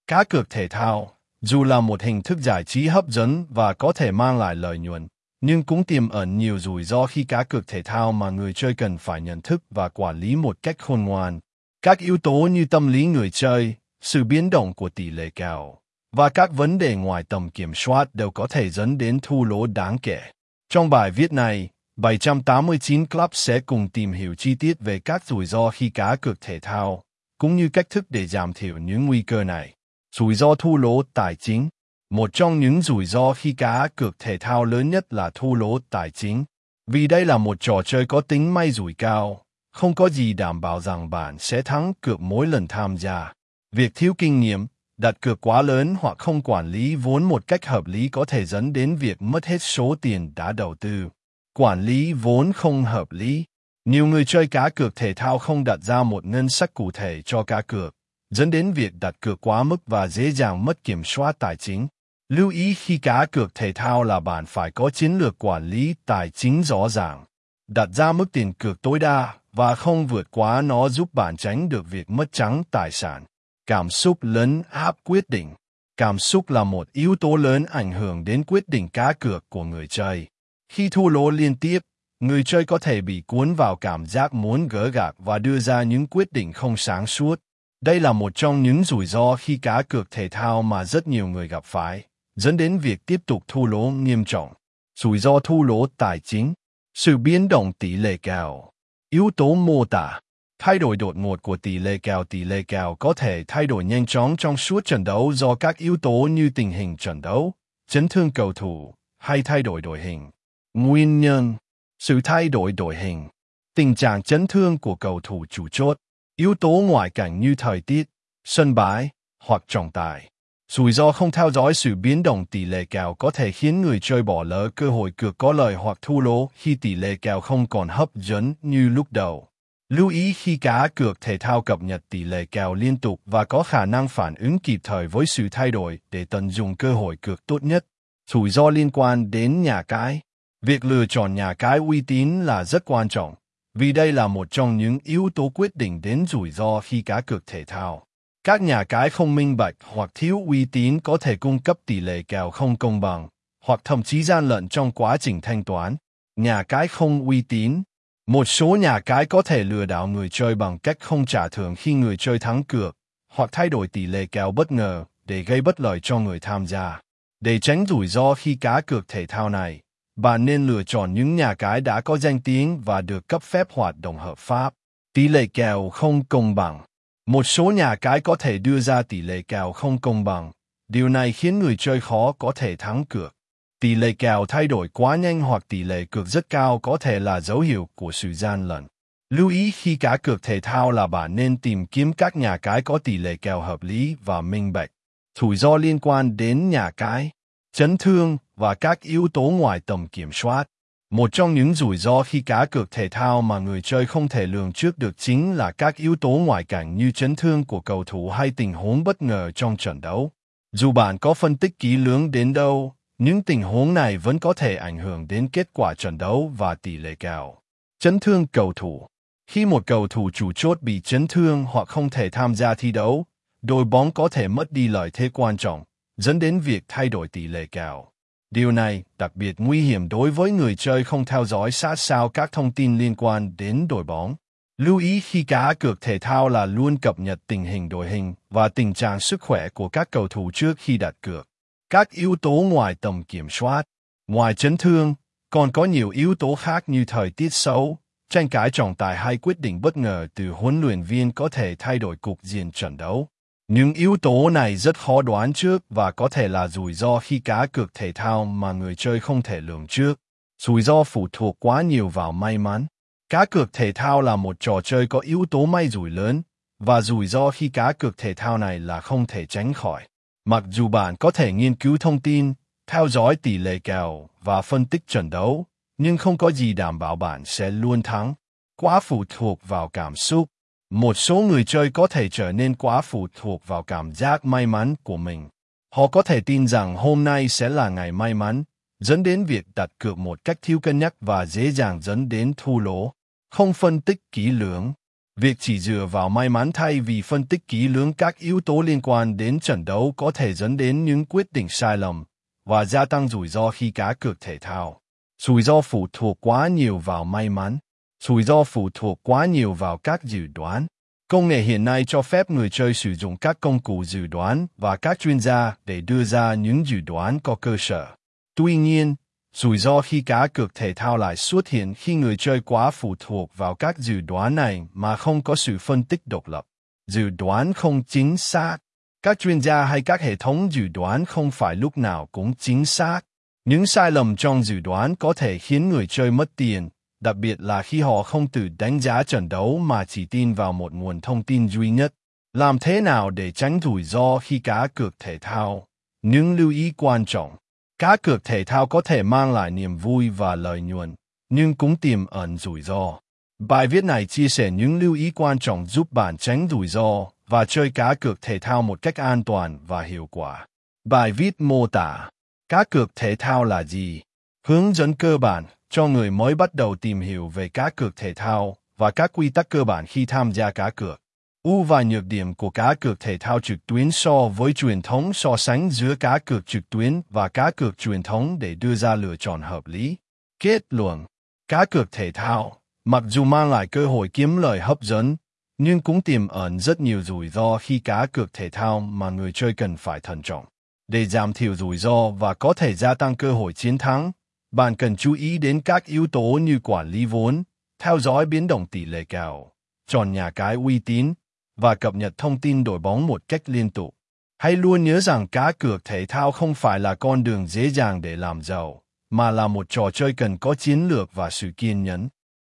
Cá cược thể thao, dù là một hình thức giải trí hấp dẫn và có thể mang lại lợi nhuận, nhưng cũng tiềm ẩn nhiều rủi ro khi cá cược thể thao mà người chơi cần phải nhận thức và quản lý một cách khôn ngoan. Các yếu tố như tâm lý người chơi, sự biến động của tỷ lệ kèo, và các vấn đề ngoài tầm kiểm soát đều có thể dẫn đến thua lỗ đáng kể. Trong bài viết này, 789 Club sẽ cùng tìm hiểu chi tiết về các rủi ro khi cá cược thể thao, cũng như cách thức để giảm thiểu những nguy cơ này. Rủi ro thua lỗ tài chính. Một trong những rủi ro khi cá cược thể thao lớn nhất là thua lỗ tài chính. Vì đây là một trò chơi có tính may rủi cao, không có gì đảm bảo rằng bạn sẽ thắng cược mỗi lần tham gia. Việc thiếu kinh nghiệm, đặt cược quá lớn hoặc không quản lý vốn một cách hợp lý có thể dẫn đến việc mất hết số tiền đã đầu tư. Quản lý vốn không hợp lý. Nhiều người chơi cá cược thể thao không đặt ra một ngân sách cụ thể cho cá cược, dẫn đến việc đặt cược quá mức và dễ dàng mất kiểm soát tài chính. Lưu ý khi cá cược thể thao là bạn phải có chiến lược quản lý tài chính rõ ràng. Đặt ra mức tiền cược tối đa và không vượt quá nó giúp bạn tránh được việc mất trắng tài sản. Cảm xúc lấn áp quyết định. Cảm xúc là một yếu tố lớn ảnh hưởng đến quyết định cá cược của người chơi. Khi thua lỗ liên tiếp, người chơi có thể bị cuốn vào cảm giác muốn gỡ gạc và đưa ra những quyết định không sáng suốt. Đây là một trong những rủi ro khi cá cược thể thao mà rất nhiều người gặp phải, dẫn đến việc tiếp tục thua lỗ nghiêm trọng. Rủi ro thua lỗ tài chính, sự biến động tỷ lệ kèo. Yếu tố mô tả, thay đổi đột ngột của tỷ lệ kèo. Tỷ lệ kèo có thể thay đổi nhanh chóng trong suốt trận đấu do các yếu tố như tình hình trận đấu, chấn thương cầu thủ, hay thay đổi đội hình. Nguyên nhân, sự thay đổi đội hình, tình trạng chấn thương của cầu thủ chủ chốt, yếu tố ngoại cảnh như thời tiết, sân bãi, hoặc trọng tài. Rủi ro không theo dõi sự biến động tỷ lệ kèo có thể khiến người chơi bỏ lỡ cơ hội cược có lời hoặc thua lỗ khi tỷ lệ kèo không còn hấp dẫn như lúc đầu. Lưu ý khi cá cược thể thao cập nhật tỷ lệ kèo liên tục và có khả năng phản ứng kịp thời với sự thay đổi để tận dụng cơ hội cược tốt nhất. Rủi ro liên quan đến nhà cái. Việc lựa chọn nhà cái uy tín là rất quan trọng, vì đây là một trong những yếu tố quyết định đến rủi ro khi cá cược thể thao. Các nhà cái không minh bạch hoặc thiếu uy tín có thể cung cấp tỷ lệ kèo không công bằng, hoặc thậm chí gian lận trong quá trình thanh toán. Nhà cái không uy tín. Một số nhà cái có thể lừa đảo người chơi bằng cách không trả thưởng khi người chơi thắng cược, hoặc thay đổi tỷ lệ kèo bất ngờ để gây bất lợi cho người tham gia. Để tránh rủi ro khi cá cược thể thao này, bạn nên lựa chọn những nhà cái đã có danh tiếng và được cấp phép hoạt động hợp pháp. Tỷ lệ kèo không công bằng. Một số nhà cái có thể đưa ra tỷ lệ kèo không công bằng. Điều này khiến người chơi khó có thể thắng cược. Tỷ lệ kèo thay đổi quá nhanh hoặc tỷ lệ cược rất cao có thể là dấu hiệu của sự gian lận. Lưu ý khi cá cược thể thao là bạn nên tìm kiếm các nhà cái có tỷ lệ kèo hợp lý và minh bạch. Rủi ro liên quan đến nhà cái, chấn thương và các yếu tố ngoài tầm kiểm soát. Một trong những rủi ro khi cá cược thể thao mà người chơi không thể lường trước được chính là các yếu tố ngoại cảnh như chấn thương của cầu thủ hay tình huống bất ngờ trong trận đấu. Dù bạn có phân tích kỹ lưỡng đến đâu, những tình huống này vẫn có thể ảnh hưởng đến kết quả trận đấu và tỷ lệ kèo. Chấn thương cầu thủ. Khi một cầu thủ chủ chốt bị chấn thương hoặc không thể tham gia thi đấu, đội bóng có thể mất đi lợi thế quan trọng, dẫn đến việc thay đổi tỷ lệ kèo. Điều này đặc biệt nguy hiểm đối với người chơi không theo dõi sát sao các thông tin liên quan đến đội bóng. Lưu ý khi cá cược thể thao là luôn cập nhật tình hình đội hình và tình trạng sức khỏe của các cầu thủ trước khi đặt cược. Các yếu tố ngoài tầm kiểm soát. Ngoài chấn thương, còn có nhiều yếu tố khác như thời tiết xấu, tranh cãi trọng tài hay quyết định bất ngờ từ huấn luyện viên có thể thay đổi cục diện trận đấu. Những yếu tố này rất khó đoán trước và có thể là rủi ro khi cá cược thể thao mà người chơi không thể lường trước. Rủi ro phụ thuộc quá nhiều vào may mắn. Cá cược thể thao là một trò chơi có yếu tố may rủi lớn, và rủi ro khi cá cược thể thao này là không thể tránh khỏi. Mặc dù bạn có thể nghiên cứu thông tin, theo dõi tỷ lệ kèo và phân tích trận đấu, nhưng không có gì đảm bảo bạn sẽ luôn thắng. Quá phụ thuộc vào cảm xúc. Một số người chơi có thể trở nên quá phụ thuộc vào cảm giác may mắn của mình. Họ có thể tin rằng hôm nay sẽ là ngày may mắn, dẫn đến việc đặt cược một cách thiếu cân nhắc và dễ dàng dẫn đến thua lỗ. Không phân tích kỹ lưỡng. Việc chỉ dựa vào may mắn thay vì phân tích kỹ lưỡng các yếu tố liên quan đến trận đấu có thể dẫn đến những quyết định sai lầm và gia tăng rủi ro khi cá cược thể thao. Rủi ro phụ thuộc quá nhiều vào may mắn. Rủi ro phụ thuộc quá nhiều vào các dự đoán. Công nghệ hiện nay cho phép người chơi sử dụng các công cụ dự đoán và các chuyên gia để đưa ra những dự đoán có cơ sở. Tuy nhiên, rủi ro khi cá cược thể thao lại xuất hiện khi người chơi quá phụ thuộc vào các dự đoán này mà không có sự phân tích độc lập. Dự đoán không chính xác. Các chuyên gia hay các hệ thống dự đoán không phải lúc nào cũng chính xác. Những sai lầm trong dự đoán có thể khiến người chơi mất tiền, đặc biệt là khi họ không tự đánh giá trận đấu mà chỉ tin vào một nguồn thông tin duy nhất. Làm thế nào để tránh rủi ro khi cá cược thể thao? Những lưu ý quan trọng. Cá cược thể thao có thể mang lại niềm vui và lợi nhuận, nhưng cũng tiềm ẩn rủi ro. Bài viết này chia sẻ những lưu ý quan trọng giúp bạn tránh rủi ro và chơi cá cược thể thao một cách an toàn và hiệu quả. Bài viết mô tả. Cá cược thể thao là gì? Hướng dẫn cơ bản cho người mới bắt đầu tìm hiểu về cá cược thể thao và các quy tắc cơ bản khi tham gia cá cược. Ưu và nhược điểm của cá cược thể thao trực tuyến so với truyền thống, so sánh giữa cá cược trực tuyến và cá cược truyền thống để đưa ra lựa chọn hợp lý. Kết luận. Cá cược thể thao, mặc dù mang lại cơ hội kiếm lời hấp dẫn, nhưng cũng tiềm ẩn rất nhiều rủi ro khi cá cược thể thao mà người chơi cần phải thận trọng. Để giảm thiểu rủi ro và có thể gia tăng cơ hội chiến thắng, bạn cần chú ý đến các yếu tố như quản lý vốn, theo dõi biến động tỷ lệ kèo, chọn nhà cái uy tín và cập nhật thông tin đổi bóng một cách liên tục. Hãy luôn nhớ rằng cá cược thể thao không phải là con đường dễ dàng để làm giàu, mà là một trò chơi cần có chiến lược và sự kiên nhẫn.